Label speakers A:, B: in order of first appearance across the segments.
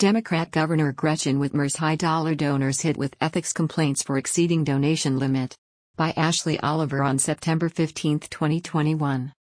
A: Democrat Governor Gretchen Whitmer's high-dollar donors hit with ethics complaints for exceeding donation limit. By Ashley Oliver on September 15, 2021.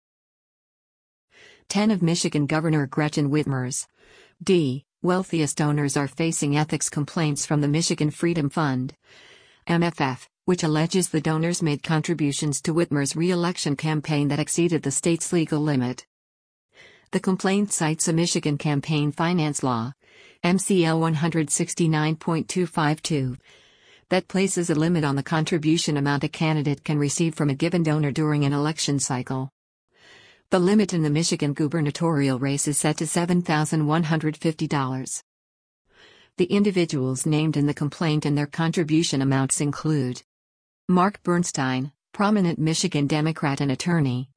A: 10 of Michigan Governor Gretchen Whitmer's wealthiest donors are facing ethics complaints from the Michigan Freedom Fund, MFF, which alleges the donors made contributions to Whitmer's re-election campaign that exceeded the state's legal limit. The complaint cites a Michigan campaign finance law, MCL 169.252, that places a limit on the contribution amount a candidate can receive from a given donor during an election cycle. The limit in the Michigan gubernatorial race is set to $7,150. The individuals named in the complaint and their contribution amounts include Mark Bernstein, prominent Michigan Democrat and attorney,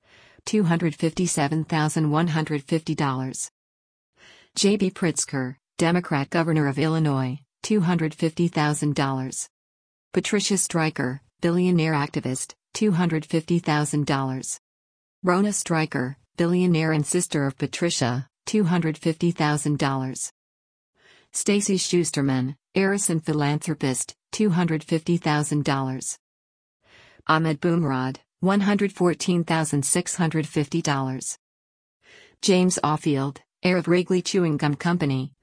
A: $257,150. J.B. Pritzker, Democrat Governor of Illinois, $250,000. Patricia Stryker, billionaire activist, $250,000. Rona Stryker, billionaire and sister of Patricia, $250,000. Stacy Schusterman, heiress and philanthropist, $250,000. Ahmed Boomrod, $114,650. James Offield, heir of Wrigley Chewing Gum Company,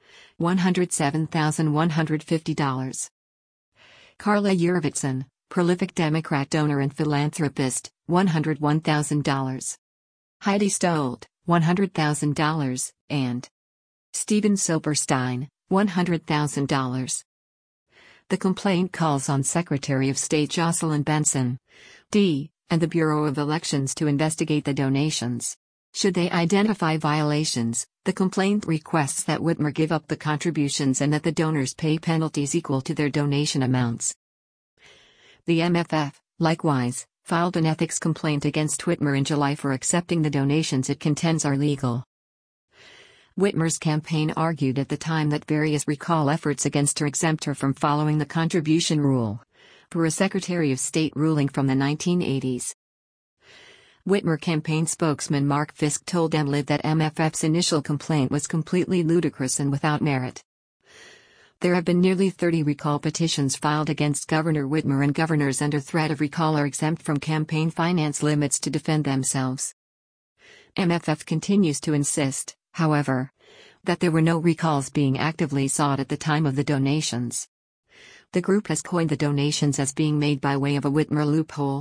A: $107,150. Carla Yurvitson, prolific Democrat donor and philanthropist, $101,000. Heidi Stolt, $100,000, and Stephen Silberstein, $100,000. The complaint calls on Secretary of State Jocelyn Benson, D., and the Bureau of Elections to investigate the donations. Should they identify violations, the complaint requests that Whitmer give up the contributions and that the donors pay penalties equal to their donation amounts. The MFF, likewise, filed an ethics complaint against Whitmer in July for accepting the donations it contends are legal. Whitmer's campaign argued at the time that various recall efforts against her exempt her from following the contribution rule, per a Secretary of State ruling from the 1980s. Whitmer campaign spokesman Mark Fisk told MLive that MFF's initial complaint was completely ludicrous and without merit. There have been nearly 30 recall petitions filed against Governor Whitmer, and governors under threat of recall are exempt from campaign finance limits to defend themselves. MFF continues to insist, however, that there were no recalls being actively sought at the time of the donations. The group has coined the donations as being made by way of a Whitmer loophole.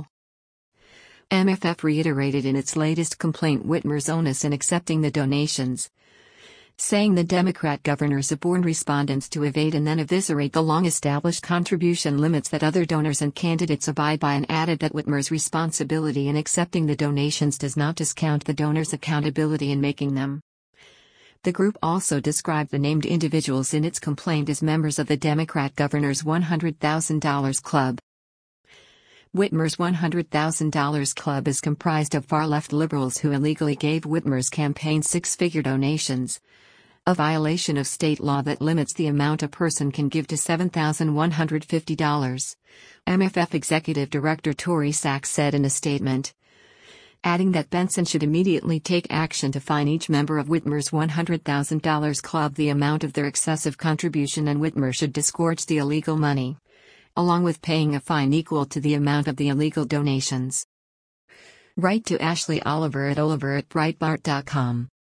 A: MFF reiterated in its latest complaint Whitmer's onus in accepting the donations, saying the Democrat governor suborned respondents to evade and then eviscerate the long-established contribution limits that other donors and candidates abide by, and added that Whitmer's responsibility in accepting the donations does not discount the donors' accountability in making them. The group also described the named individuals in its complaint as members of the Democrat governor's $100,000 club. Whitmer's $100,000 club is comprised of far-left liberals who illegally gave Whitmer's campaign six-figure donations, a violation of state law that limits the amount a person can give to $7,150, MFF Executive Director Tori Sachs said in a statement, adding that Benson should immediately take action to fine each member of Whitmer's $100,000 club the amount of their excessive contribution, and Whitmer should disgorge the illegal money, along with paying a fine equal to the amount of the illegal donations. Write to Ashley Oliver at oliver@breitbart.com.